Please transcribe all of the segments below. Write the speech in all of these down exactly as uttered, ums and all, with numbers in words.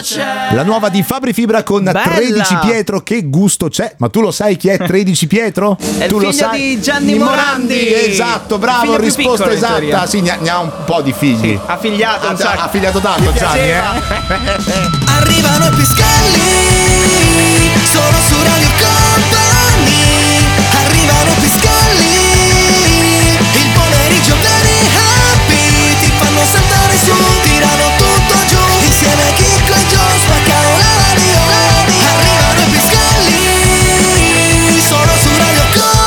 c'è. La nuova di Fabri Fibra con Bella. tredici Pietro, che gusto c'è? Ma tu lo sai chi è tredici Pietro? È tu il lo figlio sai? di Gianni Morandi. Esatto, Il bravo, figlio più risposta piccolo, in esatta. teoria. Sì, ne ha, ne ha un po' di figli. Sì, ha figliato un Ha, sacco. ha figliato tanto Gli Gianni, eh? piaceva. Arrivano i Piscalli, solo su Radio Company. Arrivano i Piscalli, il pomeriggio very happy. Ti fanno saltare su, tirano tutto giù. Insieme a Chicco e Joe spaccano la radio. Arrivano i Piscalli, solo su Radio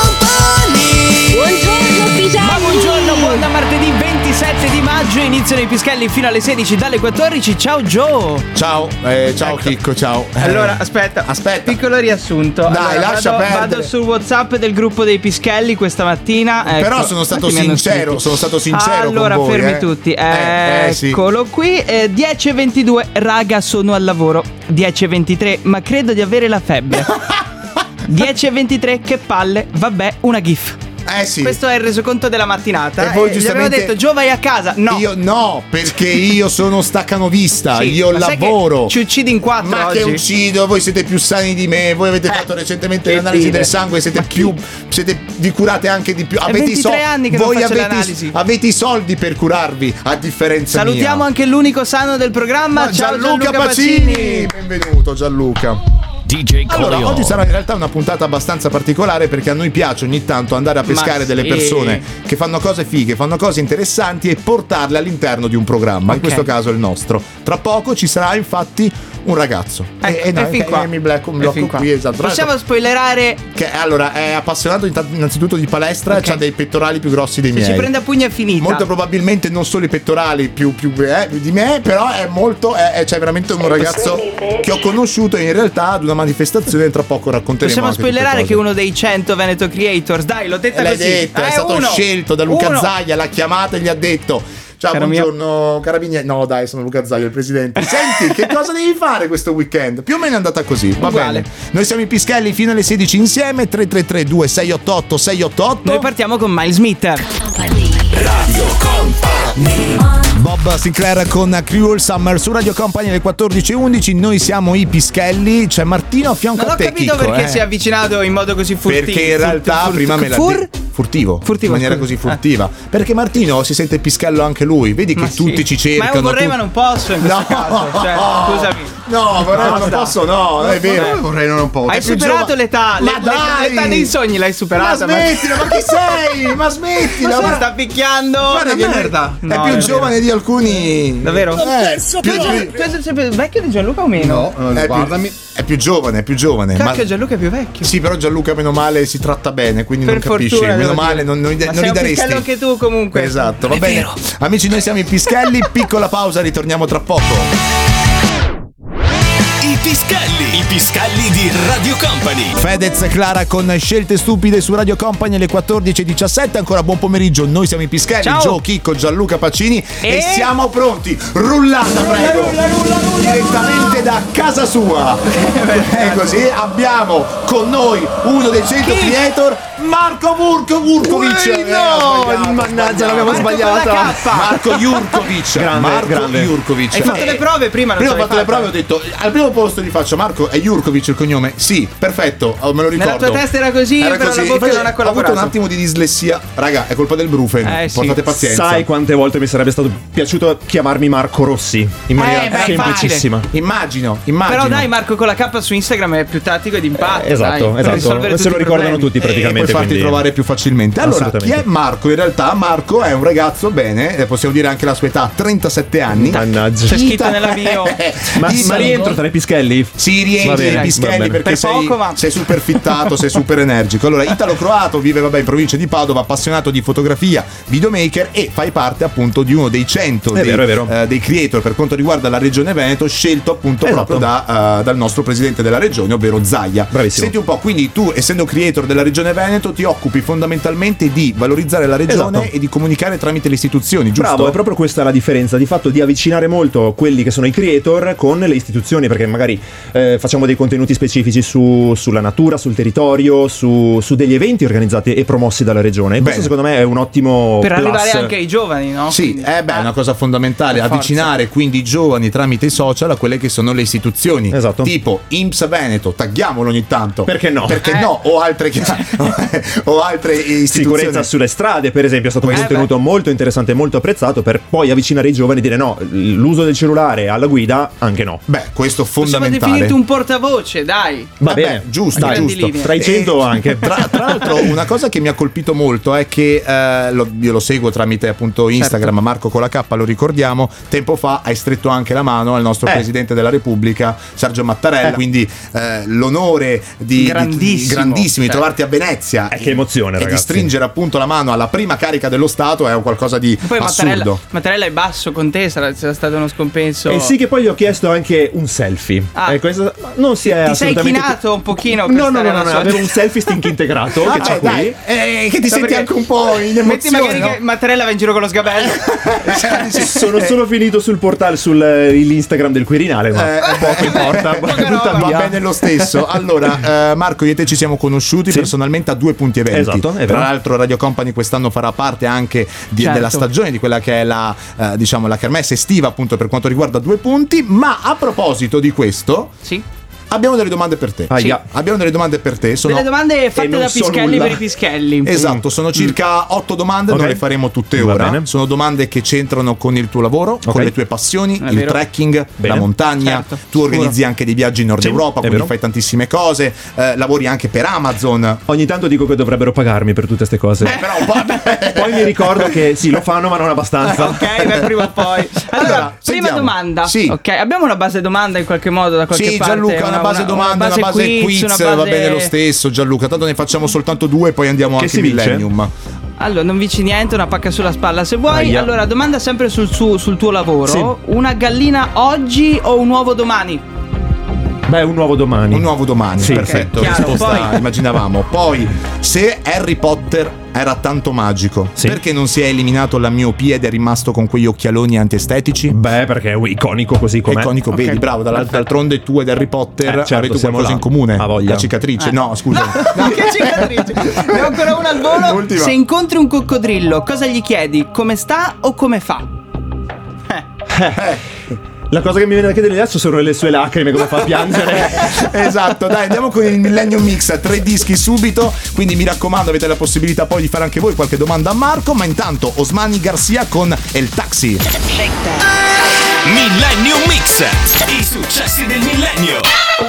Company. Buongiorno Pisani. Ma buongiorno, buon da martedì ventisette di maggio. Iniziano i Pischelli fino alle sedici, dalle quattordici. Ciao Joe. Ciao, eh, ciao Ecco. Chicco, ciao. Allora, aspetta, aspetta. piccolo riassunto. Dai, Allora, lascia vado, perdere. vado sul WhatsApp del gruppo dei Pischelli questa mattina. Ecco. Però sono stato Quanti mi hanno sincero, scritto? sono stato sincero Allora, con voi, fermi eh. tutti. Eh, eh, sì. Eccolo qui. Eh, dieci e ventidue, raga, sono al lavoro. dieci e ventitré, ma credo di avere la febbre. dieci e ventitré, che palle. Vabbè, una gif. Eh sì. Questo è il resoconto della mattinata. E poi gli giustamente- avevo detto, Gio, vai a casa. No. Io no, perché io sono staccanovista, Sì, io ma sai che lavoro. ci uccidi in quattro Ma oggi? che uccido, voi siete più sani di me, voi avete Eh, fatto recentemente che l'analisi dire. del sangue, siete più siete vi curate anche di più. Avete i ventitré anni che non voi faccio avete, l'analisi. avete i soldi per curarvi, a differenza Salutiamo mia. anche l'unico sano del programma. Ma Ciao Gianluca, Gianluca, Pacini. Pacini. Benvenuto Gianluca. D J Allora, Coleon. oggi sarà in realtà una puntata abbastanza particolare perché a noi piace ogni tanto andare a pescare Ma delle sì. persone che fanno cose fighe, fanno cose interessanti e portarle all'interno di un programma, in Ok. questo caso il nostro. Tra poco ci sarà infatti un ragazzo. Ecco, e, e no, è fin qua. e mi blocco, mi È blocco fin qua. qui, esatto. Tra Possiamo l'altro, spoilerare. che allora è appassionato intanto- innanzitutto di palestra, Ok. ha dei pettorali più grossi dei Se miei. ci prende a pugni è finita. Molto probabilmente non solo i pettorali più, più eh, di me, però è molto. È, è- c'è veramente un ragazzo che ho conosciuto in realtà ad una manifestazione. Tra poco racconteremo. Possiamo anche tutte spoilerare cose. che uno dei cento Veneto Creators, dai, l'ho detta L'hai così. detto, è Eh, stato uno. scelto da Luca Uno. Zaia, l'ha chiamata e gli ha detto: ciao, Caro buongiorno carabinieri. No, dai, sono Luca Zaia, il presidente. Senti, che cosa devi fare questo weekend? Più o meno è andata così. Va Uguale. bene. Noi siamo i Pischelli fino alle sedici insieme. tre tre tre due sei otto otto sei otto otto. Noi partiamo con Miles Smith. Radio Company. Bob Sinclair con Cruel Summer su Radio Company alle quattordici e undici. Noi siamo i Pischelli. C'è Martino a fianco Non a ho te, capito Chicco, perché eh. si è avvicinato in modo così furtivo. Perché in realtà Furt- prima me l'ha fur- detto furtivo, Furtivo, in maniera scusa. così furtiva. Perché Martino si sente pischello anche lui. Vedi che Ma tutti sì. ci cercano. Ma io vorrei tu- ma non posso in questo No. caso. Cioè, scusami. No, vorrei ma non Basta. posso, no, non è vero. Vorrei non un po'. Hai È più superato giova- l'età, Ma le- dai! l'età dei sogni l'hai Ma superata. smettila, ma chi sei? Ma smettila, Ma si guarda- sta picchiando. guarda che merda. È No, più è giovane vero. di alcuni. Davvero? Eh, più, Tu più- tu sei sempre vecchio di Gianluca o meno? No, è, più, guardami. è più giovane, è più giovane. Cacchio, ma- Gianluca è più vecchio. Sì, però Gianluca meno male si tratta bene, quindi Per non capisci. fortuna, Meno devo male dire. non, non, Ma non sei li un daresti. pischello anche tu comunque. Esatto, va È bene. vero. Amici, noi siamo i Pischelli. Piccola pausa, ritorniamo tra poco. I Pischelli. I Pischelli di Radio Company. Fedez e Clara con Scelte Stupide su Radio Company alle quattordici e diciassette. Ancora buon pomeriggio, noi siamo i Pischelli. Ciao. Gio, Chicco, Gianluca Pacini e, E- siamo pronti. Rullata, prego. Direttamente da casa sua. E così abbiamo con noi uno dei cento Chi? creator, Marco Vurko Vurkovic. Ui, Eh, no, ho sbagliato, mannaggia, ho l'abbiamo sbagliato. sbagliata. K. Marco Jurkovic. Grande, Marco grande. Jurkovic. Hai fatto Eh, le prove prima? Non Prima ho ce l'hai fatto le prove, fatta? ho detto al primo posto gli faccio Marco, è Jurkovic il cognome? Sì, perfetto, oh, me lo ricordo. Nella tua testa era così, però la bocca Infatti, non ha ho avuto collaborato. un attimo di dislessia. Raga, è colpa del Brufen. Eh, sì. Portate pazienza. Sai quante volte mi sarebbe stato piaciuto chiamarmi Marco Rossi in maniera Eh, beh, semplicissima. Immagino, immagino. Però dai, Marco con la K su Instagram è più tattico ed impatto. Eh, esatto, dai, per esatto. risolvere Se tutti lo i ricordano problemi. tutti E praticamente. puoi farti quindi- trovare più facilmente. Allora, chi Assolutamente. è Marco? In realtà Marco è un ragazzo, bene, eh, possiamo dire anche la sua età, trentasette anni. Mannaggia. C'è scritto nella bio. Ma, Ita- ma rientro tra i Pischelli? Si Va rientri bene, nei va Pischelli bene. perché Per sei, poco, ma- sei super fittato, sei super energico. Allora, italo-croato, vive vabbè in provincia di Padova, appassionato di fotografia, videomaker e fai parte appunto di uno dei cento È dei, vero, è vero. eh, dei creator per quanto riguarda la regione Veneto, scelto appunto Esatto. proprio da, eh, dal nostro presidente della regione, ovvero Zaia. Bravissimo. Senti un po', quindi tu essendo creator della regione Veneto ti occupi fondamentalmente di valorizzare la regione Esatto. e di comunicare tramite le istituzioni, giusto? Bravo, è proprio questa la differenza, di fatto di avvicinare molto quelli che sono i creator con le istituzioni, perché magari poi eh, facciamo dei contenuti specifici su, sulla natura, sul territorio, su, su degli eventi organizzati e promossi dalla regione. E questo secondo me è un ottimo per plus. arrivare anche ai giovani, no? Sì, Quindi, eh beh, è una cosa fondamentale, per avvicinare forza. quindi i giovani tramite i social a quelle che sono le istituzioni. Esatto. Tipo I N P S Veneto, tagghiamolo ogni tanto. Perché no? Perché Eh. no? O altre, che- o altre istituzioni. Sicurezza sulle strade, per esempio, è stato un Eh, contenuto beh. molto interessante e molto apprezzato per poi avvicinare i giovani e dire no, l'uso del cellulare alla guida anche no. Beh, questo Possiamo fondamentale. definirti un portavoce, dai. Va Vabbè, bene, giusto, dai, grandi giusto. linee. Tra i cento anche. Tra, tra l'altro, una cosa che mi ha colpito molto è che eh, lo- io lo seguo tramite appunto Instagram, Certo. Marco con la K, lo ricordiamo. Tempo fa hai stretto anche la mano al nostro Eh. presidente della Repubblica, Sergio Mattarella. Eh. Quindi eh, l'onore di, Grandissimo. di, di, grandissimo di Cioè. trovarti a Venezia. Eh, che emozione, e ragazzi. di stringere appunto la mano alla prima carica dello Stato è un qualcosa di Poi Mattarella, assurdo. Mattarella è basso con te, sarà, sarà stato uno scompenso. E sì, che poi gli ho chiesto anche un selfie. Ah. Eh, questo non si è Ti sei assolutamente... chinato un pochino per No, no, stare no, no, alla no, sua- avevo un selfie stink integrato che Vabbè, c'è qui. dai, eh, che ti No, senti perché- anche un po' in Metti emozione, magari no? che Mattarella va in giro con lo sgabello. Sono solo finito sul portale, sull'Instagram del Quirinale, ma Eh, poco importa. Poca butta roba. Va via. bene lo stesso. Allora, eh, Marco, io e te ci siamo conosciuti Sì. personalmente a due punti eventi. Esatto, è vero. Tra l'altro, Radio Company quest'anno farà parte anche di- Certo. della stagione di quella che è la, eh, diciamo, la kermesse estiva, appunto, per quanto riguarda due punti. Ma a proposito di questo, Sì. abbiamo delle domande per te. Aia. Abbiamo delle domande per te. Sono... Delle domande fatte non da so Pischelli nulla. per i Pischelli. Esatto, sono circa otto domande, Ok. non le faremo tutte Va ora. bene. Sono domande che c'entrano con il tuo lavoro, con le tue passioni, È il vero. trekking, Bene. la montagna. Certo, Tu organizzi anche dei viaggi in Nord Sì, Europa, è quindi vero. fai tantissime cose. eh, lavori anche per Amazon. Ogni tanto dico che dovrebbero pagarmi per tutte queste cose. Però un po'. Poi mi ricordo che sì, lo fanno, ma non abbastanza. Ok, beh, prima o poi. Allora, Allora, prima sentiamo. domanda. Sì. Ok, abbiamo una base domanda in qualche modo da qualche Sì, parte. Gianluca, una, base domanda, una base quiz, una va base- bene lo stesso, Gianluca. Tanto ne facciamo soltanto due, poi andiamo Che anche si vince? Millennium. Allora, non vinci niente, una pacca sulla spalla se vuoi. Aia. Allora, domanda sempre sul, su- sul tuo lavoro. Sì. Una gallina oggi o un uovo domani? Beh, un nuovo domani. Un nuovo domani, Sì. perfetto. Ok, chiaro. Risposta Poi- immaginavamo. Poi, se Harry Potter era tanto magico, Sì. perché non si è eliminato la miopia ed è rimasto con quegli occhialoni antiestetici? Beh, perché è un iconico così com'è. Iconico, Ok. vedi, bravo. dall'al- D'altronde tu ed Harry Potter Eh, certo, avete siamo qualcosa là. in comune. Ha voglia. La cicatrice, Eh. no, scusa. No, che cicatrice. Ne ho ancora una al volo. Ultima. Se incontri un coccodrillo, cosa gli chiedi? Come sta o come fa? La cosa che mi viene da chiedere adesso sono le sue lacrime, come fa a piangere. Esatto, dai, andiamo con il Millennium Mix, tre dischi subito, quindi mi raccomando, avete la possibilità poi di fare anche voi qualche domanda a Marco, ma intanto Osmani Garcia con El Taxi. Millennium Mix. I successi del millennio.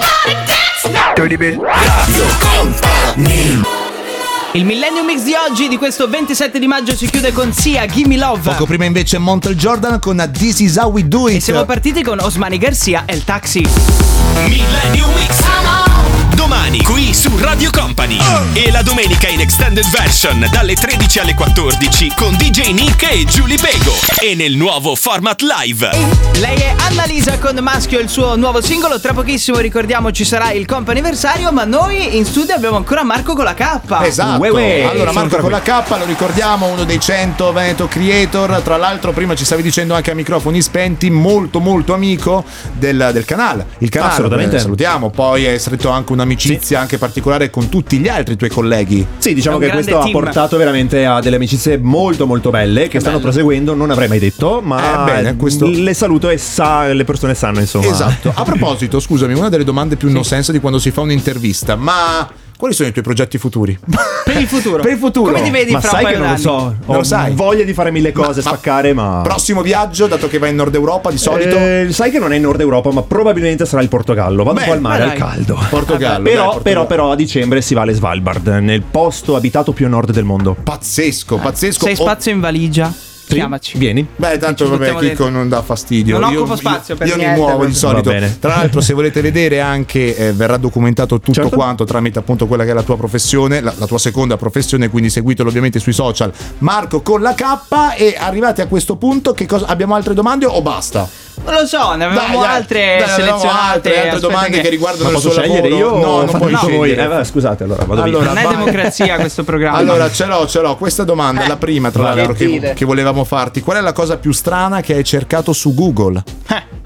Radio Company. Il Millennium Mix di oggi, di questo ventisette di maggio, si chiude con Sia, Gimme Love. Poco prima invece Montel Jordan con This Is How We Do It. E siamo partiti con Osmani Garcia e il taxi. Millennium Mix. Domani qui su Radio Company. E la domenica in extended version dalle tredici alle quattordici con D J Nick e Giulia Bego. E nel nuovo format live. Lei è Annalisa con Maschio, il suo nuovo singolo. Tra pochissimo, ricordiamo, ci sarà il comp'anniversario, ma noi in studio abbiamo ancora Marco con la K. Esatto. Uè, uè. Allora Sono Marco con ancora la K, lo ricordiamo, uno dei cento Veneto Creator. Tra l'altro prima ci stavi dicendo anche a microfoni spenti, molto molto amico del, del canale. Il canale, Assolutamente. eh, salutiamo. Poi è stretto anche un'amicizia anche particolare con tutti gli altri tuoi colleghi. Sì, diciamo È un che grande questo team. ha portato veramente a delle amicizie molto molto belle che stanno bello. proseguendo, non avrei mai detto, ma Eh, bene, questo- le saluto e sa, le persone sanno, insomma. Esatto. A proposito, scusami, una delle domande più no sense di quando si fa un'intervista, ma quali sono i tuoi progetti futuri? Per il futuro. Per il futuro. Come ti vedi Ma fra sai un che paio non lo d'anni? so, Non ho lo sai? voglia di fare mille cose, Ma- ma- spaccare, ma... Prossimo viaggio, dato che vai in Nord Europa di solito? Eh, sai che non è in Nord Europa, ma probabilmente sarà il Portogallo. Vado Beh, un po' al mare, ma al dai. caldo. Portogallo. Però, dai, Portogallo. però, però a dicembre si va alle Svalbard, nel posto abitato più a nord del mondo. Pazzesco, pazzesco. Sei Oh, spazio in valigia? Sì? Chiamaci. Vieni. Beh, tanto Ci vabbè, buttiamo Chicco dentro. non dà fastidio. Non io, occupo spazio io, per io niente, mi muovo di proprio. solito. Va bene. Tra l'altro, se volete vedere anche, eh, verrà documentato tutto Certo. quanto tramite appunto quella che è la tua professione, la, la tua seconda professione, quindi seguitelo ovviamente sui social. Marco con la K. E arrivati a questo punto, che cosa abbiamo altre domande o basta? Non lo so, ne avevamo Dai, dai, altre dai, avevamo selezionate. altre, altre Aspetta domande che, che riguardano Ma il posso suo scegliere lavoro. io? No, non Fate puoi tutto voi. scegliere. Eh, vabbè, scusate, allora vado Allora, Non è vai. democrazia questo programma. Allora, ce l'ho, ce l'ho. Questa domanda, la prima, tra Vai. l'altro, che, Gentile. che volevamo farti. Qual è la cosa più strana che hai cercato su Google? Eh,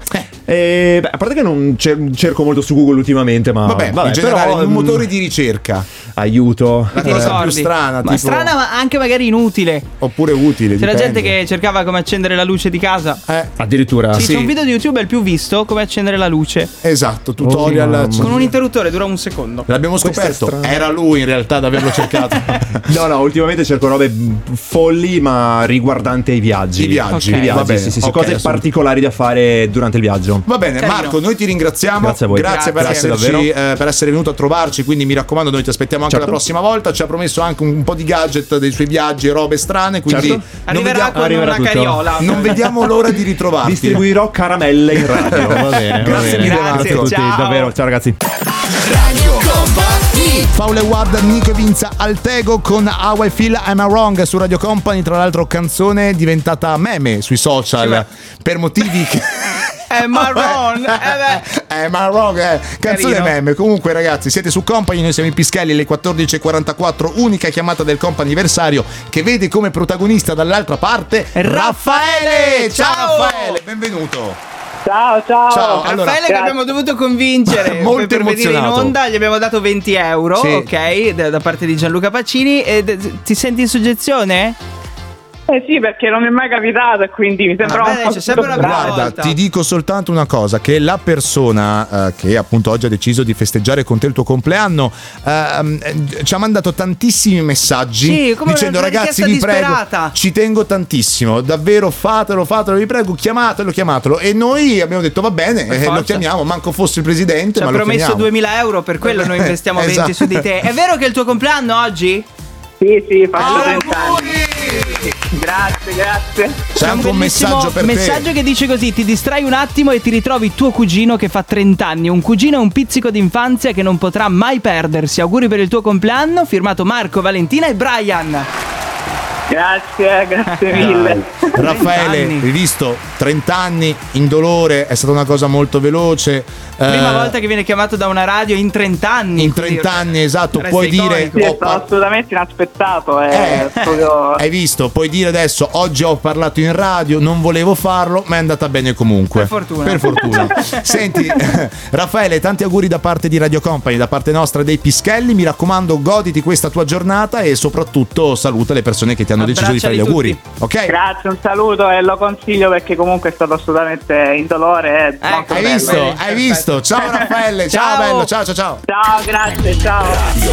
E, beh, a parte che non cer- cerco molto su Google ultimamente, ma Vabbè, vabbè, in generale però, un mm, motore di ricerca. Aiuto. La Ti cosa ricordi? più strana, Ma tipo, strana, ma anche magari inutile. oppure utile. C'era dipende. gente che cercava come accendere la luce di casa. Eh, Addirittura. Sì, sì. c'è un video di YouTube, è il più visto, come accendere la luce. esatto, tutorial. Oh, mamma. Con un interruttore, dura un secondo. L'abbiamo Questo è scoperto. strano. Era lui in realtà ad averlo cercato. No, no, ultimamente cerco robe folli, ma riguardanti ai viaggi. I viaggi, Ok. I viaggi, va bene. sì, sì, sì, Ok, cose assolutamente. particolari da fare durante il viaggio. Va bene, Carino. Marco, noi ti ringraziamo. Grazie a voi. Grazie, per, Grazie, esserci, davvero. eh, per essere venuto a trovarci. Quindi mi raccomando, noi ti aspettiamo anche Certo. la prossima volta. Ci ha promesso anche un, un po' di gadget dei suoi viaggi e robe strane. Quindi Certo. non, Arriverà vediamo, con arriverà una tutto. carriola. non vediamo l'ora di ritrovarti. Distribuirò caramelle in radio. Va bene. va Grazie bene. mille, Grazie a Marco. tutti, Ciao. davvero. Ciao ragazzi. Radio Company. Paolo e Ward, Nico e Vinza Altego con How I Feel I'm a Wrong su Radio Company. Tra l'altro canzone diventata meme sui social per motivi che... È marron. Eh beh. Eh, ma wrong, eh. Canzone Carino. meme. Comunque, ragazzi, siete su Company. Noi siamo i Pischelli, alle quattordici e quarantaquattro. Unica chiamata del Companiversario che vede come protagonista dall'altra parte Raffaele. Ciao, Ciao. Raffaele, benvenuto. Ciao, ciao. Ciao. Allora, Raffaele che abbiamo dovuto convincere Molto per venire in emozionato. onda, gli abbiamo dato venti euro, Sì. ok, da, da parte di Gianluca Pacini. E d- ti senti in soggezione? Eh sì, perché non mi è mai capitato e quindi mi sembra Ah, un beh, po' c'è sempre una strano. guarda, volta. ti dico soltanto una cosa: che la persona eh, che appunto oggi ha deciso di festeggiare con te il tuo compleanno ehm, eh, ci ha mandato tantissimi messaggi Sì, come dicendo: una ragazzi, richiesta vi prego, disperata." ci tengo tantissimo, davvero fatelo, fatelo, vi prego, chiamatelo, chiamatelo. E noi abbiamo detto: va bene, Per eh, lo forza. chiamiamo, manco fosse il presidente, Ci ha ma lo promesso chiamiamo. duemila euro, per quello noi investiamo Esatto. venti su di te. È vero che è il tuo compleanno oggi? Sì, sì, faccio Ah, trenta anni. Grazie, grazie. C'è anche un bellissimo messaggio per messaggio te. che dice così: ti distrai un attimo e ti ritrovi tuo cugino che fa trenta anni. Un cugino è un pizzico d'infanzia che non potrà mai perdersi. Auguri per il tuo compleanno. Firmato Marco, Valentina e Brian. Grazie, grazie mille. Raffaele, anni. hai visto? trenta anni, indolore, è stata una cosa molto veloce. Prima eh, volta che viene chiamato da una radio in trenta anni. in quindi- trenta anni, esatto, Resta puoi dire iconico. Sì, è ho stato par- assolutamente inaspettato. È Eh, proprio... hai visto, puoi dire adesso oggi ho parlato in radio, non volevo farlo, ma è andata bene comunque. Per fortuna. Per fortuna. Senti, Raffaele, tanti auguri da parte di Radio Company, da parte nostra dei Pischelli. Mi raccomando, goditi questa tua giornata e soprattutto saluta le persone che ti hanno deciso di fare gli Abbracciali auguri. tutti. Ok? Grazie, un saluto e lo consiglio perché comunque è stato assolutamente indolore. e molto Ecco, Hai bello. visto? Bene, Hai perfetto. visto? Ciao Raffaele, ciao, Ciao. bello, ciao ciao ciao. Ciao, grazie, ciao.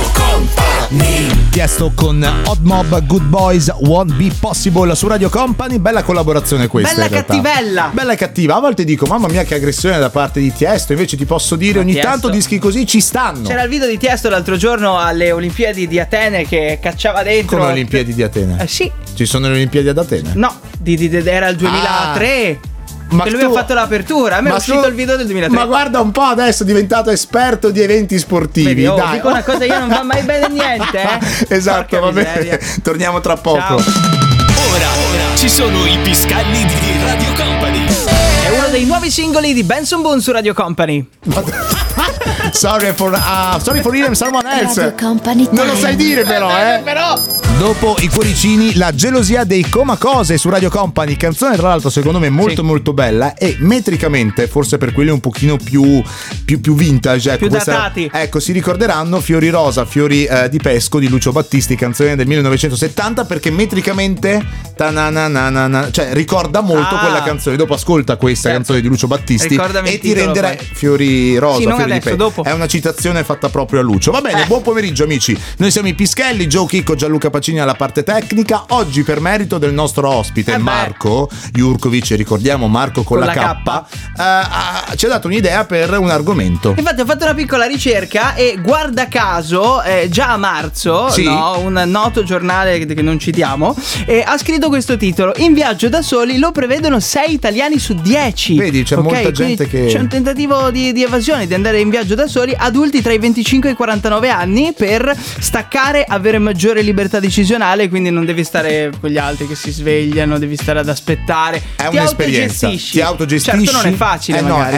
Chiesto con Odd Mob, Good Boys, Won't Be Possible su Radio Company. Bella collaborazione questa. Bella in realtà. cattivella. Bella e cattiva. A volte dico, mamma mia, che aggressione da parte di Tiesto. Invece ti posso dire, Ma ogni Tiesto- tanto dischi così ci stanno. C'era il video di Tiesto l'altro giorno alle Olimpiadi di Atene che cacciava dentro. Come le Olimpiadi di Atene. Eh sì. Ci sono le Olimpiadi ad Atene? No, di, di- di- era il duemilatré. Ma che lui tu- ha fatto l'apertura. A me è Ma uscito tu- il video del duemilatré. Ma guarda un po', adesso è diventato esperto di eventi sportivi. Vedi, oh, Dai. dico una cosa, io non va mai bene niente. Eh? Esatto, Porca va bene. miseria. Torniamo tra poco. Ciao. Ora, ora ci sono i Piscalli di Radio Company. È uno dei nuovi singoli di Benson Boone su Radio Company. Sorry for, uh, sorry for hearing someone else. Radio Company Non lo Time. sai dire però, eh. Però Dopo i cuoricini, la gelosia dei Comacose su Radio Company, canzone tra l'altro secondo me molto Sì. molto bella e metricamente, forse per quelli un pochino più, più, più vintage, ecco, Più questa- datati. ecco, si ricorderanno Fiori Rosa, Fiori eh, di Pesco di Lucio Battisti, canzone del millenovecentosettanta, perché metricamente ta-na-na-na-na-na, cioè ricorda molto Ah. quella canzone. Dopo ascolta questa Certo. canzone di Lucio Battisti Ricordami il e ti titolo, renderai poi. Fiori Rosa, Sì, non Fiori di adesso, Pesco. dopo. È una citazione fatta proprio a Lucio. Va bene, Eh. buon pomeriggio amici. Noi siamo i Pischelli, Joe Chicco, Gianluca Pacini alla parte tecnica. Oggi per merito del nostro ospite Eh beh. Marco Jurkovic, ricordiamo Marco con, Con la, la K, K. eh, ha- ci ha dato un'idea per un argomento. infatti ho fatto una piccola ricerca e guarda caso eh, già a marzo, Sì. no, un noto giornale che, che non citiamo, eh, ha scritto questo titolo: in viaggio da soli lo prevedono sei italiani su dieci. Vedi, c'è Ok, molta quindi gente che- c'è un tentativo di, di evasione, di andare in viaggio da soli, adulti tra i venticinque e i quarantanove anni, per staccare, avere maggiore libertà decisionale, quindi non devi stare con gli altri che si svegliano, devi stare ad aspettare. È Ti un'esperienza. autogestisci. Ti autogestisci. Certo non è facile, Eh no, magari.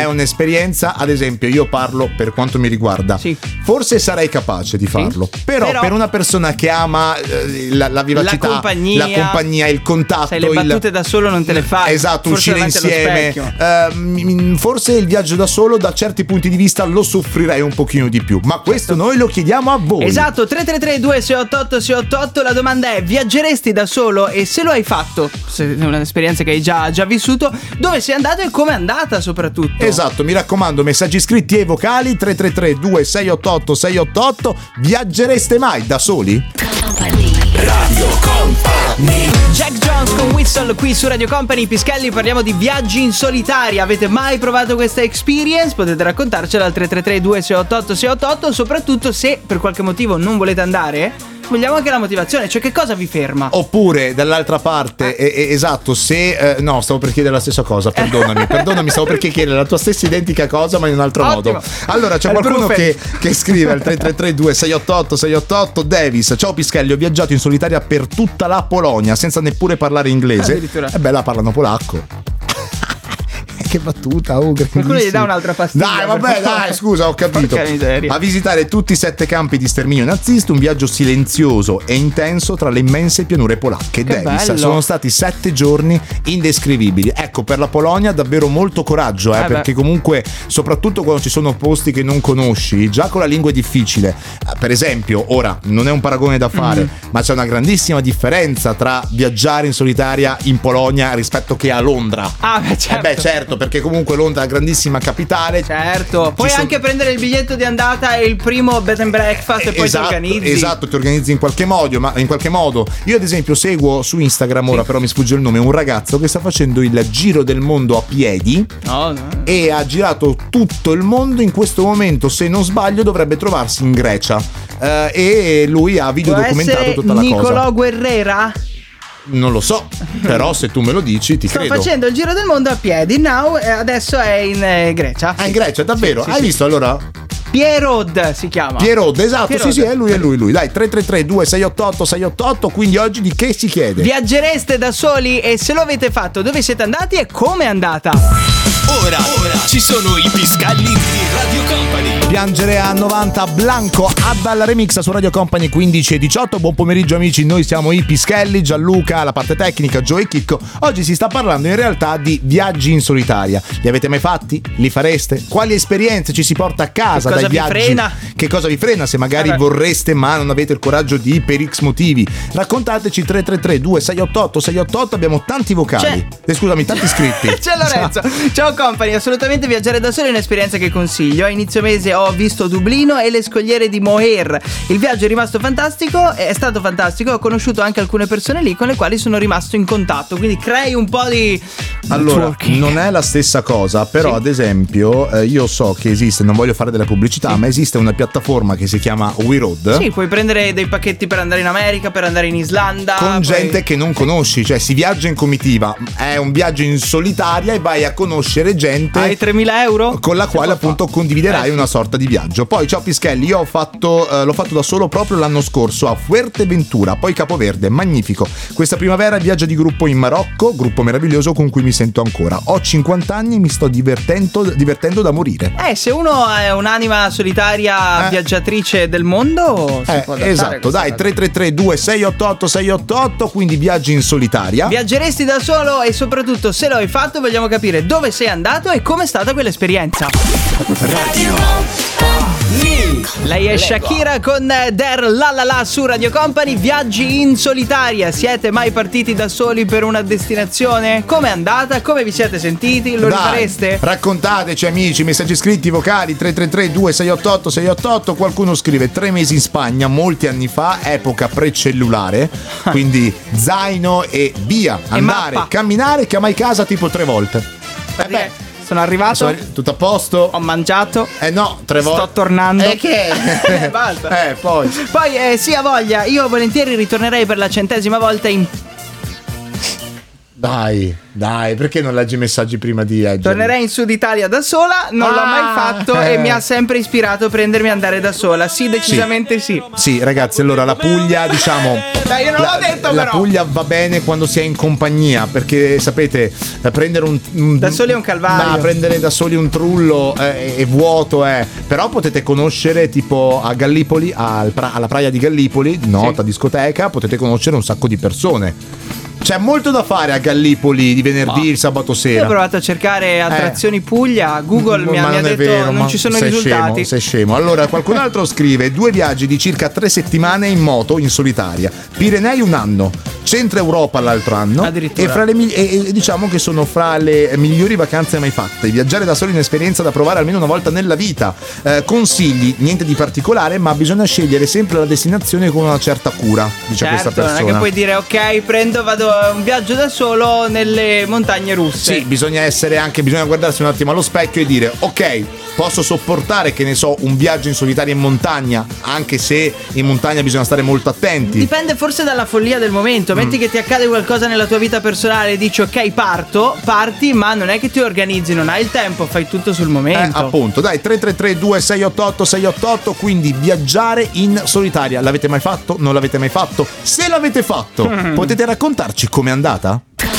è un'esperienza, ad esempio io parlo per quanto mi riguarda, sì. forse sarei capace di farlo, sì. però, però per una persona che ama eh, la, la vivacità, la compagnia, la compagnia, il contatto, sai, le battute il... da solo non te le fai, esatto, forse uscire insieme, uh, forse il viaggio da solo da certi punti di vista lo soffrirei un pochino di più, ma questo noi lo chiediamo a voi. Esatto, tre tre tre due sei otto otto sei otto otto. La domanda è: viaggeresti da solo? E se lo hai fatto, se è un'esperienza che hai già, già vissuto, dove sei andato e come è andata soprattutto? Esatto, mi raccomando, messaggi scritti e vocali tre tre tre due sei otto otto sei otto otto. Viaggereste mai da soli? Radio Company. Jack Jones con Whistle qui su Radio Company. Pischelli, parliamo di viaggi in solitaria. Avete mai provato questa experience? Potete raccontarcela al tre tre tre due sei otto otto sei otto otto. Soprattutto se per qualche motivo non volete andare, vogliamo anche la motivazione, cioè che cosa vi ferma? Oppure dall'altra parte, eh. eh, esatto, se eh, no, stavo per chiedere la stessa cosa, perdonami, perdonami, stavo per chiedere la tua stessa identica cosa ma in un altro Ottimo. modo. Allora c'è qualcuno che, che scrive al tre tre tre due sei otto otto sei otto otto. Davis: ciao Pischelli, ho viaggiato in solitaria per tutta la Polonia senza neppure parlare inglese. E beh, là parlano polacco. Che battuta, oh, qualcuno gli dà un'altra pastiglia. Dai, vabbè, dai, scusa, ho capito. A visitare tutti i sette campi di sterminio nazisti, un viaggio silenzioso e intenso tra le immense pianure polacche. Che Davis, bello. sono stati sette giorni indescrivibili. Ecco, per la Polonia davvero molto coraggio, eh, eh perché comunque, soprattutto quando ci sono posti che non conosci, già con la lingua è difficile. Per esempio, ora non è un paragone da fare, mm. ma c'è una grandissima differenza tra viaggiare in solitaria in Polonia rispetto che a Londra. Ah, beh, certo. Eh beh, certo, perché comunque Londra è una grandissima capitale. Certo, puoi son... anche prendere il biglietto di andata e il primo bed and breakfast eh, e poi esatto, ti organizzi. Esatto, ti organizzi in qualche modo, ma in qualche modo. Io ad esempio seguo su Instagram, ora sì. però mi sfugge il nome, un ragazzo che sta facendo il giro del mondo a piedi. Oh, no. E ha girato tutto il mondo. In questo momento, se non sbaglio, dovrebbe trovarsi in Grecia. Uh, e lui ha video Può documentato tutta la Nicolò cosa. Nicolò Guerrera? Non lo so, però se tu me lo dici ti Sto credo. Sto facendo il giro del mondo a piedi. Now adesso è in eh, Grecia. Ah, in Grecia, davvero? Sì, sì, Hai sì. visto allora? Pierrot si chiama. Pierrot, esatto, Pierrot. sì sì, è lui, è lui, lui. Dai, tre tre tre due sei otto otto sei otto otto. Quindi oggi di che si chiede? Viaggereste da soli? E se lo avete fatto, dove siete andati e come è andata? Ora, ora ci sono i Pischelli di Radio Company. Piangere a novanta, Blanco, Addal Remix su Radio Company quindici e diciotto. Buon pomeriggio amici, noi siamo i Pischelli, Gianluca, la parte tecnica, Joe e Chicco. Oggi si sta parlando in realtà di viaggi in solitaria. Li avete mai fatti? Li fareste? Quali esperienze ci si porta a casa che dai cosa viaggi? Vi frena? Che cosa vi frena se magari eh vorreste ma non avete il coraggio di per X motivi? Raccontateci tre tre tre due sei otto otto sei otto otto. Abbiamo tanti vocali. Eh, scusami, tanti iscritti. C'è Lorenzo. Ciao. Ciao Company, assolutamente viaggiare da soli è un'esperienza che consiglio. A inizio mese ho visto Dublino e le scogliere di Moher. Il viaggio è rimasto fantastico, è stato fantastico. Ho conosciuto anche alcune persone lì con le quali sono rimasto in contatto. Quindi crei un po' di allora, networking. Non è la stessa cosa, però sì. ad esempio eh, io so che esiste, non voglio fare della pubblicità, sì. ma esiste una piattaforma che si chiama We Road. Sì, puoi prendere dei pacchetti per andare in America, per andare in Islanda. Con poi... gente che non conosci, cioè si viaggia in comitiva, è un viaggio in solitaria e vai a conoscere gente. Hai tremila euro? Con la quale appunto condividerai eh, una sorta di viaggio. Poi ciao Pischelli, io ho fatto eh, l'ho fatto da solo proprio l'anno scorso a Fuerteventura, poi Capoverde, magnifico. Questa primavera viaggio di gruppo in Marocco, gruppo meraviglioso con cui mi sento ancora. Ho cinquanta anni e mi sto divertendo, divertendo da morire. Eh, se uno è un'anima solitaria eh. viaggiatrice del mondo, si eh, può esatto, dai, tre tre tre due sei otto otto sei otto otto, quindi viaggi in solitaria. Viaggeresti da solo e soprattutto se lo hai fatto vogliamo capire dove sei andato e com'è stata quell'esperienza. Radio Lei è Shakira con Der La La La su Radio Company. Viaggi in solitaria. Siete mai partiti da soli per una destinazione? Com'è andata? Come vi siete sentiti? Lo Dai, rifareste? Raccontateci amici, messaggi scritti vocali tre tre tre due sei otto otto sei otto otto. Qualcuno scrive tre mesi in Spagna molti anni fa, epoca precellulare, quindi zaino e via, andare, mappa. camminare, chiamai casa tipo tre volte. Eh beh, sono arrivato, sono, tutto a posto, ho mangiato, eh no, tre volte sto tornando. E che? Basta. Eh, poi Poi eh, sì, ha voglia. Io volentieri ritornerei per la centesima volta in Dai, dai, perché non leggi i messaggi prima di leggere? Tornerei in Sud Italia da sola, non Ah, l'ho mai fatto eh. e mi ha sempre ispirato a prendermi a andare da sola. Sì, decisamente sì. Sì, ragazzi, allora la Puglia, diciamo. Dai, io non la, l'ho detto, la però. Puglia va bene quando si è in compagnia, perché sapete, eh, prendere un, un Da soli è un calvario. No, prendere da soli un trullo eh, è vuoto, eh. Però potete conoscere, tipo a Gallipoli, al pra- alla Praia di Gallipoli, nota Sì. discoteca, potete conoscere un sacco di persone. C'è molto da fare a Gallipoli di venerdì, il sabato Io ho sera. provato a cercare attrazioni Puglia, Google mi ha, Ma mi ha non è detto vero, non ma ci sono sei risultati. Scemo, sei scemo. Allora, qualcun altro scrive: due viaggi di circa tre settimane in moto in solitaria. Pirenei un anno, Centro Europa l'altro anno. Addirittura. E, fra le migli- e, e diciamo che sono fra le migliori vacanze mai fatte. Viaggiare da soli è un'esperienza da provare almeno una volta nella vita. Eh, consigli, niente di particolare, ma bisogna scegliere sempre la destinazione con una certa cura, dice questa Certo, non persona. è che puoi dire ok, prendo, vado a un viaggio da solo nelle montagne russe. Sì, bisogna essere anche, bisogna guardarsi un attimo allo specchio e dire ok, posso sopportare, che ne so, un viaggio in solitaria in montagna, anche se in montagna bisogna stare molto attenti. Dipende forse dalla follia del momento. Metti Mm. che ti accade qualcosa nella tua vita personale e dici ok, parto, parti, ma non è che ti organizzi, non hai il tempo, fai tutto sul Eh, momento. appunto, dai, tre tre tre due sei otto otto sei otto otto, quindi viaggiare in solitaria. L'avete mai fatto? Non l'avete mai fatto? Se l'avete fatto, Mm. potete raccontarci com'è andata?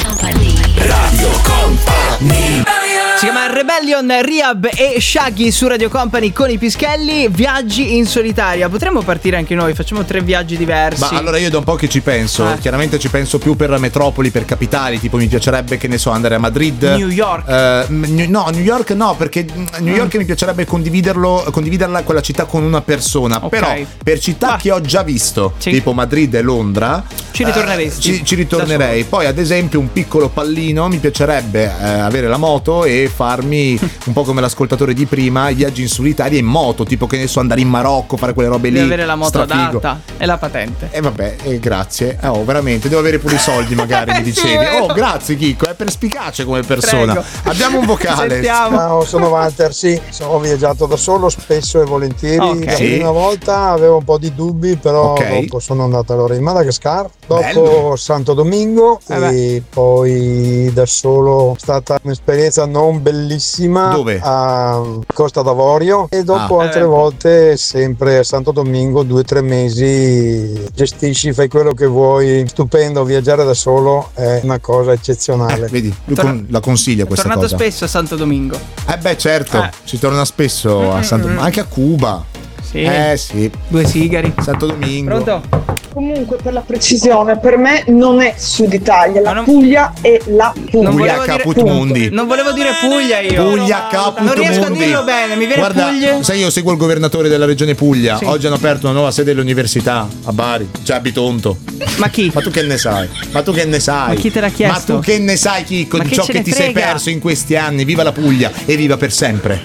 Radio Company. Si chiama Rebellion, Rehab e Shaggy su Radio Company con i Pischelli. Viaggi in solitaria. Potremmo partire anche noi, facciamo tre viaggi diversi. Ma allora io da un po' che ci penso, Ah. chiaramente ci penso più per metropoli, per capitali, tipo mi piacerebbe, che ne so, andare a Madrid, New York. Eh, m- no, New York no, perché New York mi piacerebbe condividerlo, condividerla quella città con una persona. Ok. Però per città Va. che ho già visto, Sì. tipo Madrid e Londra, Ci ritorneresti? eh, ci, ci ritornerei. Poi ad esempio un piccolo pallino, mi piacerebbe eh, avere la moto e farmi un po' come l'ascoltatore di prima, i viaggi in solitaria in moto, tipo che ne so, andare in Marocco, fare quelle robe lì. Devi avere la moto strafigo. adatta e la patente. E vabbè, eh, grazie. Eh, Oh, veramente, devo avere pure i soldi, magari mi Sì, dicevi. vero. Oh, grazie Chicco, è perspicace come persona. Prego. Abbiamo un vocale. Sentiamo. Ciao, sono Walter, sì, ho viaggiato da solo spesso e volentieri. Ok. La Sì. prima volta avevo un po' di dubbi, però Ok. dopo sono andato allora in Madagascar, dopo Bello. Santo Domingo Eh beh. e poi da solo è stata un'esperienza non bellissima Dove? a Costa d'Avorio e dopo Ah. altre Eh beh. volte sempre a Santo Domingo, due o tre mesi, gestisci, fai quello che vuoi, stupendo, viaggiare da solo è una cosa eccezionale. Eh, vedi, lui Torna- con- la consiglia È questa tornato cosa. spesso a Santo Domingo. Eh beh, certo, Eh. si torna spesso a Santo Domingo, anche a Cuba. Sì. Eh sì, Due sigari. Santo Domingo. Pronto? Comunque, per la precisione, per me non è Sud Italia, la Ma non- Puglia è la Puglia. Non Puglia volevo dire- Caput Mundi. Non volevo dire Puglia io. Puglia Caput Non riesco a Mundi. dirlo bene, mi viene Guarda, Puglia. sai, io seguo il governatore della regione Puglia. Sì. Oggi hanno aperto una nuova sede dell'università a Bari, cioè a Bitonto. Ma chi? Ma tu che ne sai? Ma tu che ne sai? Ma chi te l'ha chiesto? Ma tu che ne sai, Chicco, Ma di che ciò ce che ne ti sei frega? perso in questi anni? Viva la Puglia e viva per sempre.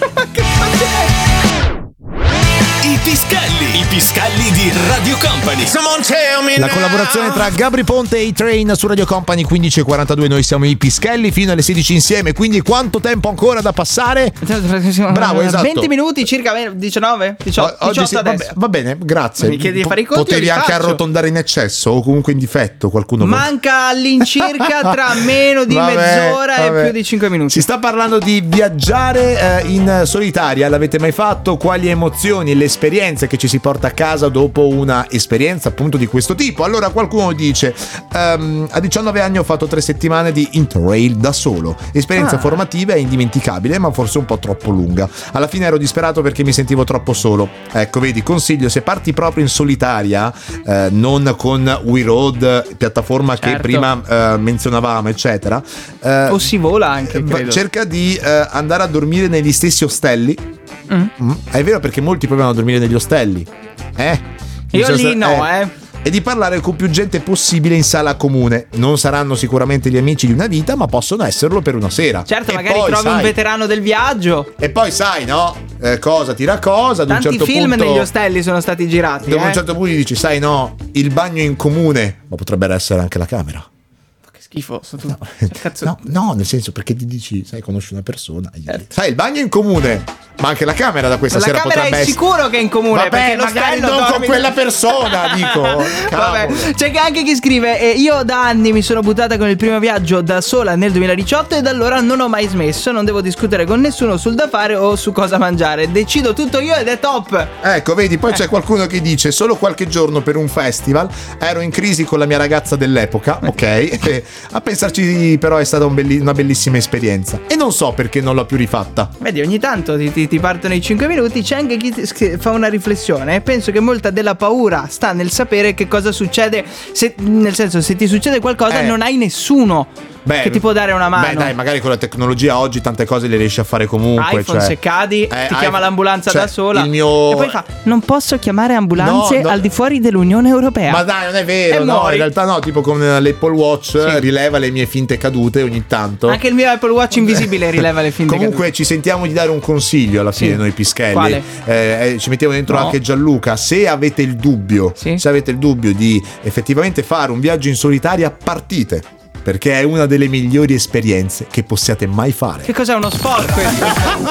I Pischelli. I Pischelli di Radio Company. La collaborazione tra Gabri Ponte e A-Train su Radio Company quindici e quarantadue. Noi siamo i Pischelli fino alle sedici insieme. Quindi quanto tempo ancora da passare? Bravo, esatto. venti minuti circa, diciannove? diciotto, O- oggi diciotto sì, adesso. vabbè, va bene, grazie. Mi chiedi di Po- fare i conti, Potevi io li anche faccio. arrotondare in eccesso o comunque in difetto, qualcuno vuole- Manca all'incirca tra meno di Vabbè, mezz'ora vabbè. e più di cinque minuti. Si sta parlando di viaggiare eh, in solitaria. L'avete mai fatto? Quali emozioni, le esperienze che ci si porta a casa dopo una esperienza appunto di questo tipo? Allora qualcuno dice ehm, a diciannove anni ho fatto tre settimane di Interrail da solo. Esperienza Ah. formativa e indimenticabile, ma forse un po' troppo lunga. Alla fine ero disperato perché mi sentivo troppo solo. Ecco, vedi, consiglio, se parti proprio in solitaria, eh, non con We Road, piattaforma che Certo. prima eh, menzionavamo, eccetera. eh, O si vola anche, Va- credo. cerca di eh, andare a dormire negli stessi ostelli. Mm. Mm, È vero, perché molti poi vanno a dormire negli ostelli. Eh? Io Bisogna lì sta- no, eh. E di parlare con più gente possibile in sala comune. Non saranno sicuramente gli amici di una vita, ma possono esserlo per una sera. Certo, E magari poi, trovi un sai- veterano del viaggio. E poi sai, no? Eh, cosa tira cosa. Ad un Tanti certo film punto, negli ostelli sono stati girati. Dopo eh. un certo punto gli dici, sai, no? Il bagno in comune, ma potrebbe essere anche la camera. Che schifoso tu. Cioè, cazzo. No, no, nel senso, perché ti dici, sai, conosci una persona. gli- Certo. Sai, il bagno in comune. Ma anche la camera da questa la sera camera potrebbe è essere. sicuro che è in comune. Vabbè, perché lo magari stello non con dorme- quella persona, dico. Vabbè, Cavolo. c'è anche chi scrive eh, io da anni mi sono buttata con il primo viaggio da sola nel duemiladiciotto e da allora non ho mai smesso. Non devo discutere con nessuno sul da fare o su cosa mangiare. Decido tutto io ed è top. Ecco, vedi, poi c'è qualcuno che dice: solo qualche giorno per un festival ero in crisi con la mia ragazza dell'epoca, ok? E a pensarci però è stata un belli- una bellissima esperienza. E non so perché non l'ho più rifatta. Vedi, ogni tanto ti, ti, ti partono i cinque minuti. C'è anche chi ti- che fa una riflessione. Penso che molta della paura sta nel sapere che cosa succede. Se, nel senso, se ti succede qualcosa, Eh. non hai nessuno Beh, che ti può dare una mano. Beh, dai, magari con la tecnologia oggi tante cose le riesci a fare comunque. iPhone, cioè, se cadi, eh, ti iPhone- chiama l'ambulanza cioè, da sola. Il mio... E poi fa: non posso chiamare ambulanze No, no. al di fuori dell'Unione Europea. Ma dai, non è vero, E no, muori. in realtà no, tipo con l'Apple Watch Sì. rileva le mie finte cadute ogni tanto. Anche il mio Apple Watch invisibile rileva le finte Comunque cadute. ci sentiamo di dare un consiglio alla fine Sì. noi Pischelli. Quale? Eh, eh, ci mettiamo dentro No. anche Gianluca. Se avete il dubbio, Sì. se avete il dubbio di effettivamente fare un viaggio in solitaria, partite. Perché è una delle migliori esperienze che possiate mai fare. Che cos'è uno sport questo?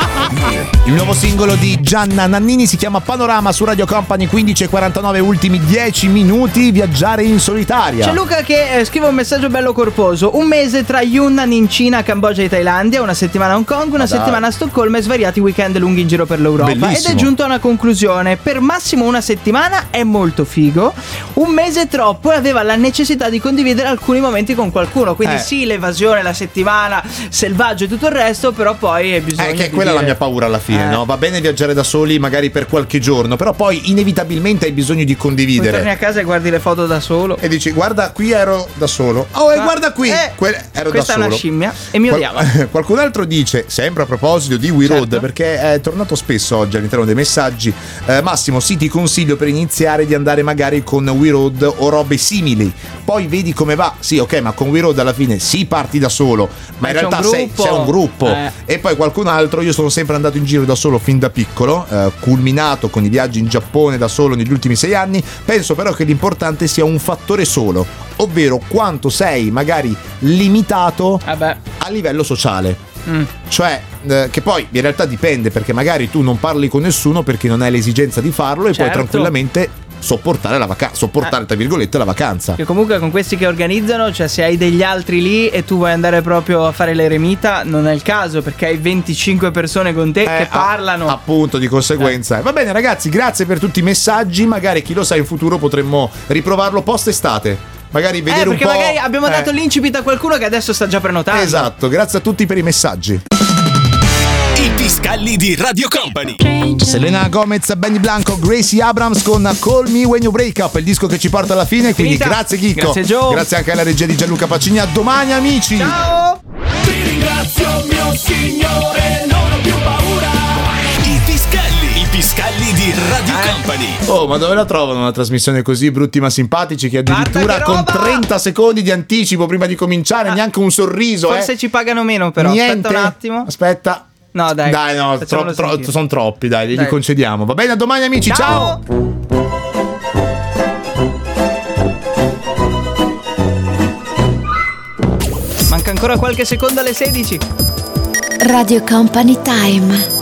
Il nuovo singolo di Gianna Nannini si chiama Panorama su Radio Company. Quindici e quarantanove, ultimi dieci minuti. Viaggiare in solitaria. C'è Luca che eh, scrive un messaggio bello corposo. Un mese tra Yunnan in Cina, Cambogia e Thailandia, una settimana a Hong Kong, una Ma dai. settimana a Stoccolma e svariati weekend lunghi in giro per l'Europa. Bellissimo. Ed è giunto a una conclusione. Per massimo una settimana è molto figo. Un mese è troppo e aveva la necessità di condividere alcuni momenti con qualcuno. Quindi Eh. sì, l'evasione, la settimana, selvaggio e tutto il resto, però poi bisogna Eh, che è di quella dire- la mia paura alla fine, Eh. no? Va bene viaggiare da soli, magari per qualche giorno, però poi inevitabilmente hai bisogno di Poi torni condividere. a casa e guardi le foto da solo. E dici, guarda, qui ero da solo. Oh, e Ah, guarda qui, eh, que- ero questa da è solo. una scimmia e mi Qual- odiava. Qualcun altro dice, sempre a proposito di We Road, Certo. perché è tornato spesso oggi all'interno dei messaggi, eh, Massimo, sì, ti consiglio per iniziare di andare magari con We Road o robe simili. Poi vedi come va. Sì, ok, ma con We Road alla fine sì parti da solo, ma in c'è un realtà sei, gruppo. sei un gruppo. Eh. E poi qualcun altro, io sono sempre andato in giro da solo fin da piccolo, eh, culminato con i viaggi in Giappone da solo negli ultimi sei anni. Penso però che l'importante sia un fattore solo, ovvero quanto sei magari limitato Vabbè. a livello sociale. Mm. Cioè, eh, che poi in realtà dipende, perché magari tu non parli con nessuno perché non hai l'esigenza di farlo e Certo. puoi tranquillamente sopportare la vacanza, sopportare Eh. tra virgolette la vacanza. Che comunque con questi che organizzano, cioè se hai degli altri lì e tu vuoi andare proprio a fare l'eremita, non è il caso, perché hai venticinque persone con te Eh, che a- parlano. appunto, di conseguenza. Va bene ragazzi, grazie per tutti i messaggi. Magari chi lo sa in futuro potremmo riprovarlo post estate. Magari eh, vedere un perché po'. magari abbiamo eh, dato l'incipit a qualcuno che adesso sta già prenotando. Esatto, grazie a tutti per i messaggi. I Piscalli di Radio Company. Selena Gomez, Benny Blanco, Gracie Abrams con Call Me When You Break Up, il disco che ci porta alla fine. Quindi Finita. grazie Chicco. Grazie, Gio. Grazie anche alla regia di Gianluca Pacini. A domani amici. Ciao! Ti ringrazio mio signore, non ho più paura. I Piscalli, i Piscalli di Radio Eh. Company. Oh, ma dove la trovano una trasmissione così brutti ma simpatici che addirittura Guarda che con roba! trenta secondi di anticipo prima di cominciare, Ah. neanche un sorriso, Forse eh. ci pagano meno però. Niente. Aspetta un attimo. Aspetta. No, dai. Dai, no, Facciamolo tro- tro- sentire. sono troppi, dai, li Dai. concediamo. Va bene, a domani amici, ciao. Manca ancora qualche secondo alle sedici. Radio Company Time.